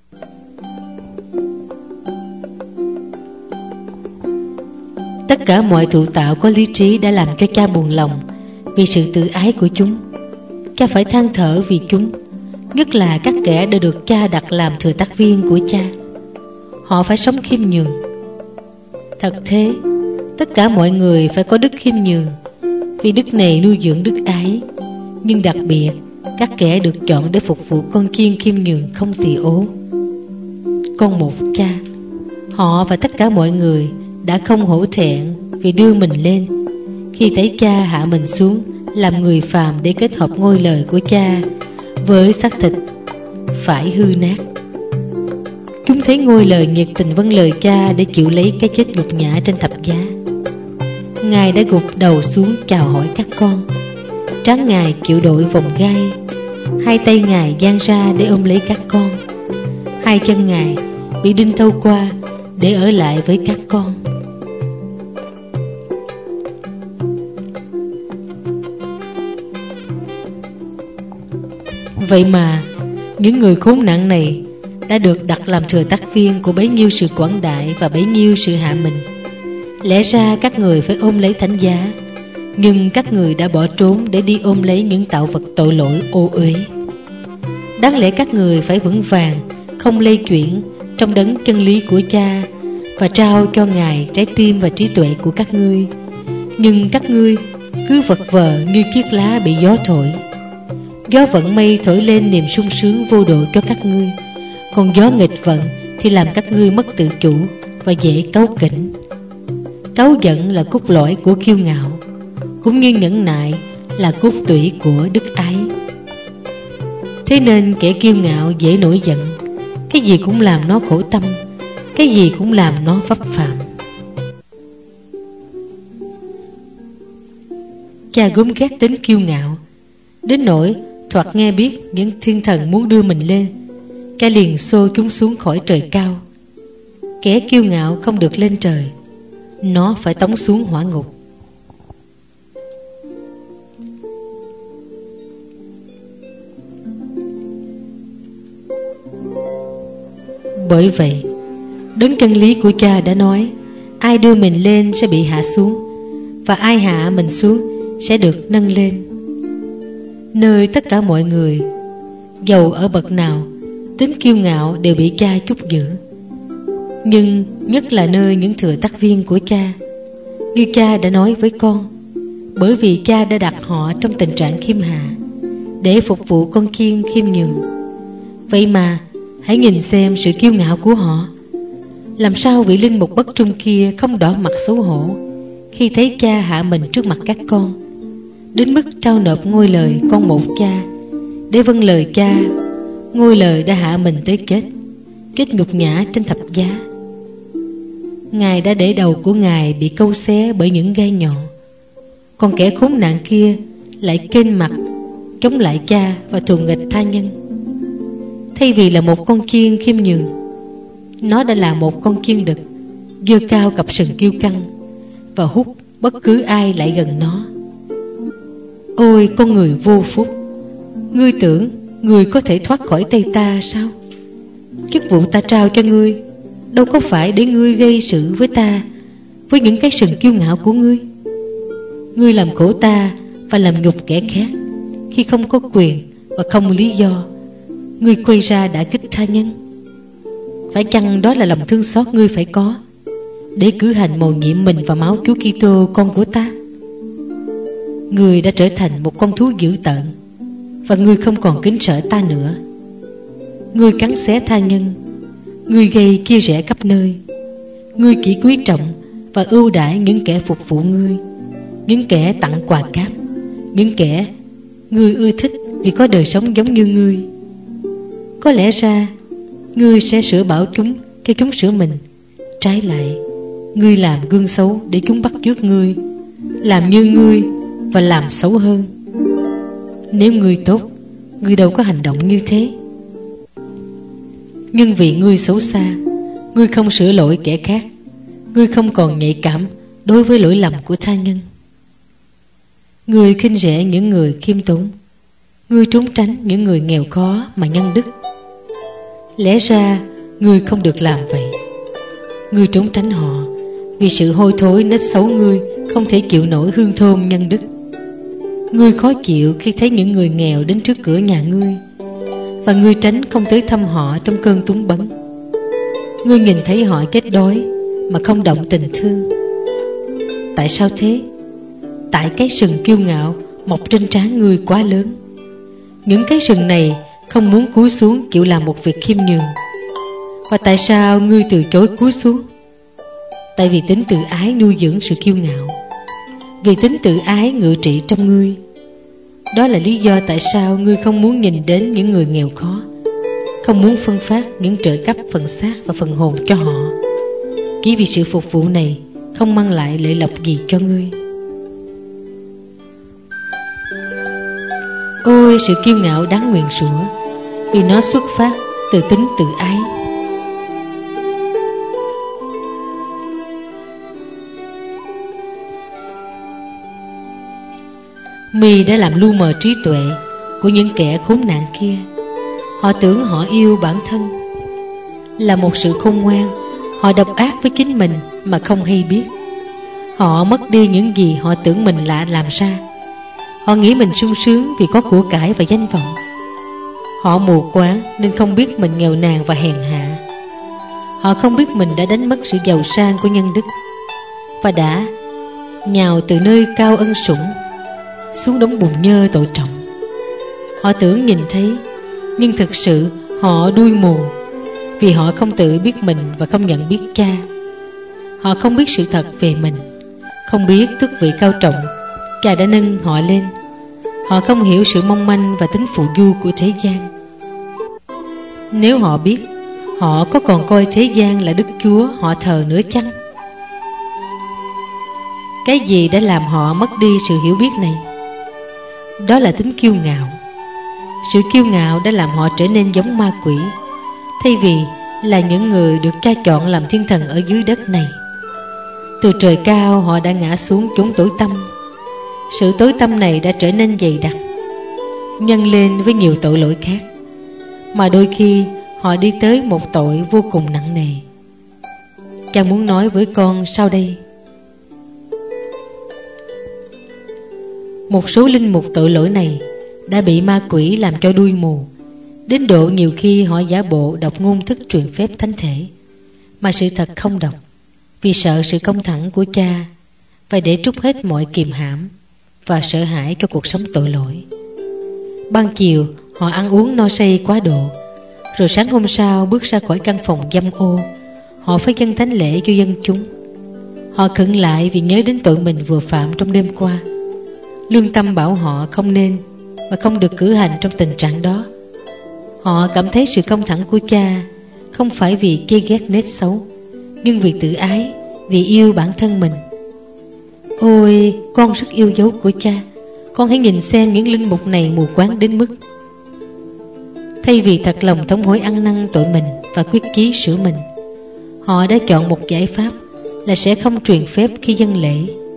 Tất cả mọi thụ tạo có lý trí đã làm cho cha buồn lòng vì sự tự ái của chúng. Cha phải than thở vì chúng, nhất là các kẻ đã được cha đặt làm thừa tác viên của cha. Họ phải sống khiêm nhường. Thật thế, tất cả mọi người phải có đức khiêm nhường, vì đức này nuôi dưỡng đức ái. Nhưng đặc biệt, các kẻ được chọn để phục vụ con chiên khiêm nhường không tỳ ố. Con một cha, họ và tất cả mọi người đã không hổ thẹn vì đưa mình lên khi thấy cha hạ mình xuống làm người phàm để kết hợp ngôi lời của cha với xác thịt phải hư nát. Chúng thấy ngôi lời nhiệt tình vâng lời cha để chịu lấy cái chết nhục nhã trên thập giá. Ngài đã gục đầu xuống chào hỏi các con. Trán Ngài chịu đội vòng gai, hai tay Ngài dang ra để ôm lấy các con, hai chân Ngài bị đinh thâu qua để ở lại với các con. Vậy mà những người khốn nạn này đã được đặt làm thừa tác viên của bấy nhiêu sự quảng đại và bấy nhiêu sự hạ mình. Lẽ ra các người phải ôm lấy thánh giá, nhưng các người đã bỏ trốn để đi ôm lấy những tạo vật tội lỗi ô uế. Đáng lẽ các người phải vững vàng, không lay chuyển trong đấng chân lý của cha và trao cho Ngài trái tim và trí tuệ của các ngươi. Nhưng các ngươi cứ vật vờ như chiếc lá bị gió thổi. Gió vận mây thổi lên niềm sung sướng vô độ cho các ngươi, còn gió nghịch vận thì làm các ngươi mất tự chủ và dễ cáu kỉnh. Cáu giận là cốt lõi của kiêu ngạo, cũng như nhẫn nại là cốt tủy của đức ái. Thế nên kẻ kiêu ngạo dễ nổi giận, cái gì cũng làm nó khổ tâm, cái gì cũng làm nó vấp phạm. Cha gốm ghét tính kiêu ngạo đến nỗi thoạt nghe biết những thiên thần muốn đưa mình lên, cha liền xô chúng xuống khỏi trời cao. Kẻ kiêu ngạo không được lên trời, nó phải tống xuống hỏa ngục. Bởi vậy, đấng chân lý của cha đã nói, ai đưa mình lên sẽ bị hạ xuống, và ai hạ mình xuống sẽ được nâng lên. Nơi tất cả mọi người, dầu ở bậc nào, tính kiêu ngạo đều bị cha trút giữ. Nhưng nhất là nơi những thừa tác viên của cha, như cha đã nói với con, bởi vì cha đã đặt họ trong tình trạng khiêm hạ để phục vụ con chiên khiêm nhường. Vậy mà hãy nhìn xem sự kiêu ngạo của họ. Làm sao vị linh mục bất trung kia không đỏ mặt xấu hổ khi thấy cha hạ mình trước mặt các con, đến mức trao nộp ngôi lời con một cha để vâng lời cha, ngôi lời đã hạ mình tới chết nhục nhã trên thập giá. Ngài đã để đầu của Ngài bị câu xé bởi những gai nhọn, còn kẻ khốn nạn kia lại kênh mặt chống lại cha và thù nghịch tha nhân. Thay vì là một con chiên khiêm nhường, nó đã là một con chiên đực giơ cao cặp sừng kiêu căng và hút bất cứ ai lại gần nó. Ôi con người vô phúc, ngươi tưởng ngươi có thể thoát khỏi tay ta sao? Chức vụ ta trao cho ngươi đâu có phải để ngươi gây sự với ta với những cái sừng kiêu ngạo của ngươi. Ngươi làm khổ ta và làm nhục kẻ khác khi không có quyền và không lý do. Ngươi quay ra đã kích tha nhân. Phải chăng đó là lòng thương xót ngươi phải có để cử hành mầu nhiệm mình vào máu Chúa Kitô con của ta? Ngươi đã trở thành một con thú dữ tợn, và ngươi không còn kính sợ ta nữa. Ngươi cắn xé tha nhân, ngươi gây chia rẽ khắp nơi. Ngươi chỉ quý trọng và ưu đãi những kẻ phục vụ ngươi, những kẻ tặng quà cáp, những kẻ ngươi ưa thích vì có đời sống giống như ngươi. Có lẽ ra ngươi sẽ sửa bảo chúng khi chúng sửa mình. Trái lại, ngươi làm gương xấu để chúng bắt chước ngươi, làm như ngươi và làm xấu hơn. Nếu ngươi tốt, ngươi đâu có hành động như thế. Nhưng vì ngươi xấu xa, ngươi không sửa lỗi kẻ khác, ngươi không còn nhạy cảm đối với lỗi lầm của tha nhân. Ngươi khinh rẻ những người khiêm tốn, ngươi trốn tránh những người nghèo khó mà nhân đức. Lẽ ra ngươi không được làm vậy. Ngươi trốn tránh họ vì sự hôi thối nết xấu ngươi không thể chịu nổi hương thơm nhân đức. Ngươi khó chịu khi thấy những người nghèo đến trước cửa nhà ngươi, và ngươi tránh không tới thăm họ trong cơn túng bấn. Ngươi nhìn thấy họ chết đói mà không động tình thương. Tại sao thế? Tại cái sừng kiêu ngạo mọc trên trán ngươi quá lớn. Những cái sừng này không muốn cúi xuống chịu làm một việc khiêm nhường. Và tại sao ngươi từ chối cúi xuống? Tại vì tính tự ái nuôi dưỡng sự kiêu ngạo. Vì tính tự ái ngự trị trong ngươi. Đó là lý do tại sao ngươi không muốn nhìn đến những người nghèo khó, không muốn phân phát những trợ cấp phần xác và phần hồn cho họ, chỉ vì sự phục vụ này không mang lại lợi lộc gì cho ngươi. Ôi, sự kiêu ngạo đáng nguyền rủa, vì nó xuất phát từ tính tự ái. Mi đã làm lu mờ trí tuệ của những kẻ khốn nạn kia. Họ tưởng họ yêu bản thân. Là một sự khôn ngoan, họ độc ác với chính mình mà không hay biết. Họ mất đi những gì họ tưởng mình lạ làm ra. Họ nghĩ mình sung sướng vì có của cải và danh vọng. Họ mù quáng nên không biết mình nghèo nàn và hèn hạ. Họ không biết mình đã đánh mất sự giàu sang của nhân đức, và đã nhào từ nơi cao ân sủng xuống đống bùn nhơ tội trọng. Họ tưởng nhìn thấy, nhưng thực sự họ đuôi mù, vì họ không tự biết mình và không nhận biết Cha. Họ không biết sự thật về mình, không biết tước vị cao trọng Cha đã nâng họ lên. Họ không hiểu sự mong manh và tính phù du của thế gian. Nếu họ biết, họ có còn coi thế gian là Đức Chúa họ thờ nữa chăng? Cái gì đã làm họ mất đi sự hiểu biết này? Đó là tính kiêu ngạo. Sự kiêu ngạo đã làm họ trở nên giống ma quỷ, thay vì là những người được Cha chọn làm thiên thần ở dưới đất này. Từ trời cao họ đã ngã xuống chốn tối tăm. Sự tối tăm này đã trở nên dày đặc, nhân lên với nhiều tội lỗi khác, mà đôi khi họ đi tới một tội vô cùng nặng nề. Cha muốn nói với con sau đây. Một số linh mục tội lỗi này đã bị ma quỷ làm cho đuôi mù, đến độ nhiều khi họ giả bộ đọc ngôn thức truyền phép thánh thể, mà sự thật không đọc, vì sợ sự công thẳng của Cha, và để trút hết mọi kiềm hãm và sợ hãi cho cuộc sống tội lỗi. Ban chiều họ ăn uống no say quá độ, rồi sáng hôm sau bước ra khỏi căn phòng dâm ô, họ phải dâng thánh lễ cho dân chúng. Họ khựng lại vì nhớ đến tội mình vừa phạm trong đêm qua. Lương tâm bảo họ không nên và không được cử hành trong tình trạng đó. Họ cảm thấy sự công thẳng của Cha không phải vì chê ghét nết xấu, nhưng vì tự ái, vì yêu bản thân mình. Ôi, con rất yêu dấu của Cha. Con hãy nhìn xem những linh mục này mù quáng đến mức thay vì thật lòng thống hối ăn năn tội mình và quyết chí sửa mình, họ đã chọn một giải pháp là sẽ không truyền phép khi dâng lễ.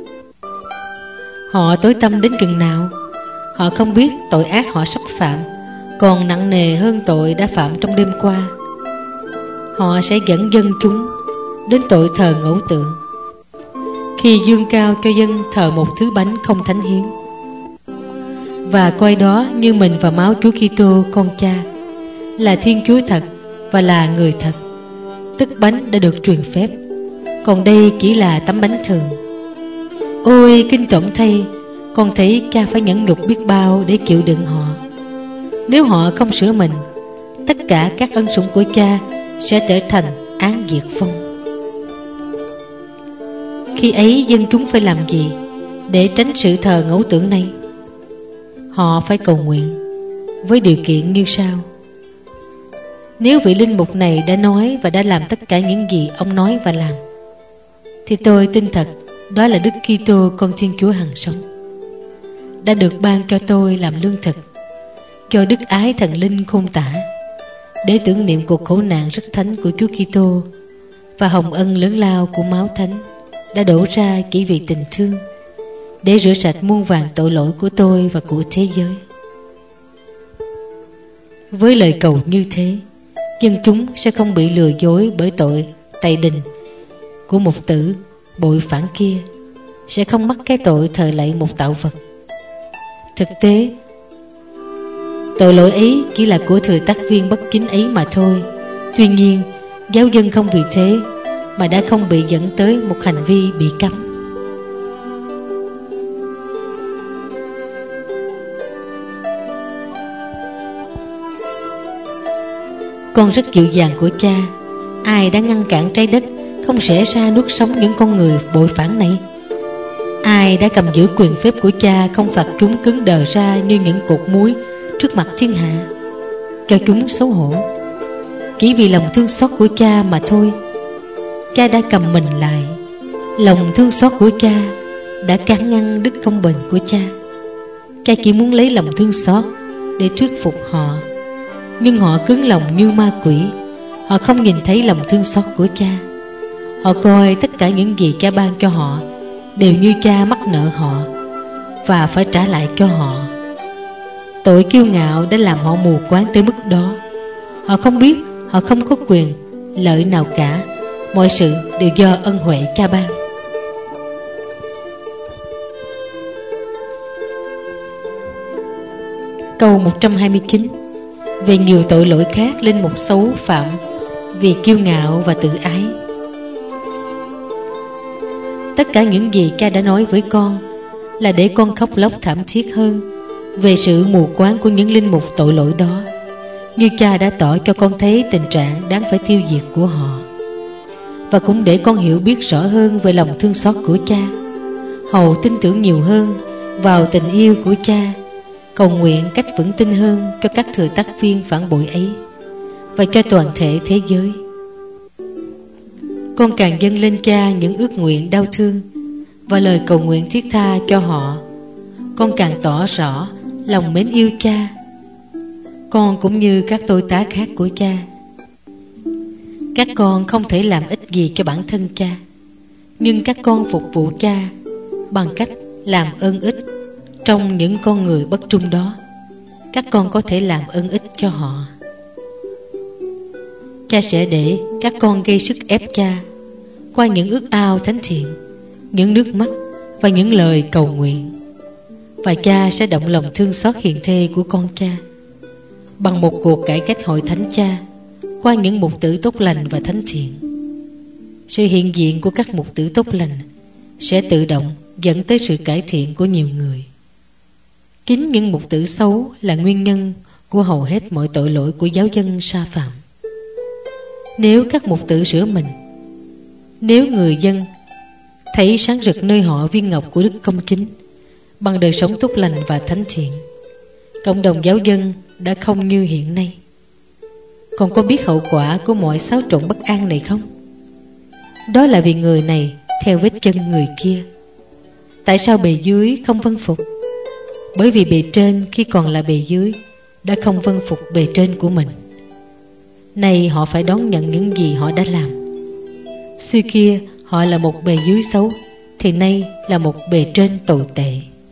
Họ tối tăm đến chừng nào? Họ không biết tội ác họ sắp phạm còn nặng nề hơn tội đã phạm trong đêm qua. Họ sẽ dẫn dân chúng đến tội thờ ngẫu tượng, khi dương cao cho dân thờ một thứ bánh không thánh hiến, và coi đó như mình và máu Chúa Kitô con Cha là Thiên Chúa thật và là người thật. Tức bánh đã được truyền phép, còn đây chỉ là tấm bánh thường. Ôi kinh tởm thay, con thấy Cha phải nhẫn nhục biết bao để chịu đựng họ. Nếu họ không sửa mình, tất cả các ân sủng của Cha sẽ trở thành án diệt vong. Khi ấy dân chúng phải làm gì để tránh sự thờ ngẫu tượng này? Họ phải cầu nguyện với điều kiện như sau. Nếu vị linh mục này đã nói và đã làm tất cả những gì ông nói và làm, thì tôi tin thật đó là Đức Kitô con Thiên Chúa hằng sống đã được ban cho tôi làm lương thực cho đức ái thần linh khôn tả, để tưởng niệm cuộc khổ nạn rất thánh của Chúa Kitô và hồng ân lớn lao của máu thánh đã đổ ra chỉ vì tình thương, để rửa sạch muôn vàn tội lỗi của tôi và của thế giới. Với lời cầu như thế, dân chúng sẽ không bị lừa dối bởi tội tày đình của mục tử bội phản kia, sẽ không mắc cái tội thờ lạy một tạo vật. Thực tế, tội lỗi ấy chỉ là của thừa tác viên bất kính ấy mà thôi. Tuy nhiên, giáo dân không vì thế mà đã không bị dẫn tới một hành vi bị cấm. Con rất dịu dàng của cha, ai đã ngăn cản trái đất không xẻ ra nuốt sống những con người bội phản này? Ai đã cầm giữ quyền phép của cha không phạt chúng cứng đờ ra như những cột muối trước mặt thiên hạ, cho chúng xấu hổ? Chỉ vì lòng thương xót của cha mà thôi, cha đã cầm mình lại. Lòng thương xót của cha đã can ngăn đức công bình của cha. Cha chỉ muốn lấy lòng thương xót để thuyết phục họ, nhưng họ cứng lòng như ma quỷ. Họ không nhìn thấy lòng thương xót của cha. Họ coi tất cả những gì cha ban cho họ đều như cha mắc nợ họ và phải trả lại cho họ. Tội kiêu ngạo đã làm họ mù quáng tới mức đó. Họ không biết họ không có quyền lợi nào cả. Mọi sự đều do ân huệ cha ban. Câu 129. Về nhiều tội lỗi khác, linh mục xấu phạm vì kiêu ngạo và tự ái. Tất cả những gì cha đã nói với con là để con khóc lóc thảm thiết hơn về sự mù quáng của những linh mục tội lỗi đó, như cha đã tỏ cho con thấy tình trạng đáng phải tiêu diệt của họ, và cũng để con hiểu biết rõ hơn về lòng thương xót của cha, hầu tin tưởng nhiều hơn vào tình yêu của cha, cầu nguyện cách vững tin hơn cho các thừa tác viên phản bội ấy và cho toàn thể thế giới. Con càng dâng lên cha những ước nguyện đau thương và lời cầu nguyện thiết tha cho họ, con càng tỏ rõ lòng mến yêu cha. Con cũng như các tôi tá khác của cha, các con không thể làm ích gì cho bản thân cha, nhưng các con phục vụ cha bằng cách làm ơn ích trong những con người bất trung đó. Các con có thể làm ơn ích cho họ. Cha sẽ để các con gây sức ép cha qua những ước ao thánh thiện, những nước mắt và những lời cầu nguyện. Và cha sẽ động lòng thương xót hiền thê của con cha bằng một cuộc cải cách hội thánh cha qua những mục tử tốt lành và thánh thiện. Sự hiện diện của các mục tử tốt lành sẽ tự động dẫn tới sự cải thiện của nhiều người. Chính những mục tử xấu là nguyên nhân của hầu hết mọi tội lỗi của giáo dân sa phạm. Nếu các mục tử sửa mình, nếu người dân thấy sáng rực nơi họ viên ngọc của đức công chính bằng đời sống tốt lành và thánh thiện, cộng đồng giáo dân đã không như hiện nay. Còn có biết hậu quả của mọi xáo trộn bất an này không? Đó là vì người này theo vết chân người kia. Tại sao bề dưới không vâng phục? Bởi vì bề trên khi còn là bề dưới đã không vâng phục bề trên của mình. Nay họ phải đón nhận những gì họ đã làm. Xưa kia họ là một bề dưới xấu, thì nay là một bề trên tồi tệ.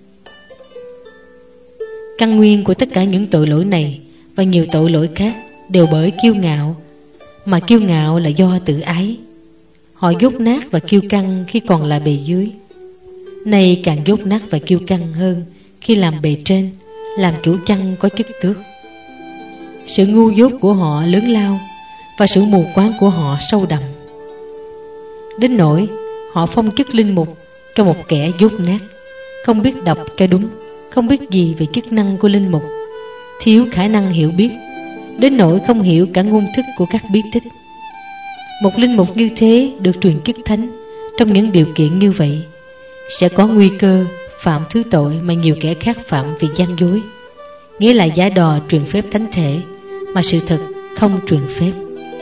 Căn nguyên của tất cả những tội lỗi này và nhiều tội lỗi khác đều bởi kiêu ngạo, mà kiêu ngạo là do tự ái. Họ dốt nát và kiêu căng khi còn là bề dưới, nay càng dốt nát và kiêu căng hơn khi làm bề trên, làm chủ chăn có chức tước. Sự ngu dốt của họ lớn lao và sự mù quáng của họ sâu đậm, đến nỗi họ phong chức linh mục cho một kẻ dốt nát, không biết đọc cho đúng, không biết gì về chức năng của linh mục, thiếu khả năng hiểu biết, đến nỗi không hiểu cả ngôn thức của các bí tích. Một linh mục như thế được truyền chức thánh trong những điều kiện như vậy sẽ có nguy cơ phạm thứ tội mà nhiều kẻ khác phạm vì gian dối, nghĩa là giả đò truyền phép thánh thể mà sự thật không truyền phép.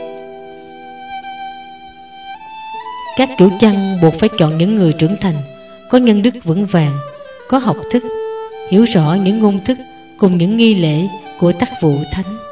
Các chủ chăn buộc phải chọn những người trưởng thành, có nhân đức vững vàng, có học thức, hiểu rõ những ngôn thức cùng những nghi lễ của tác vụ thánh.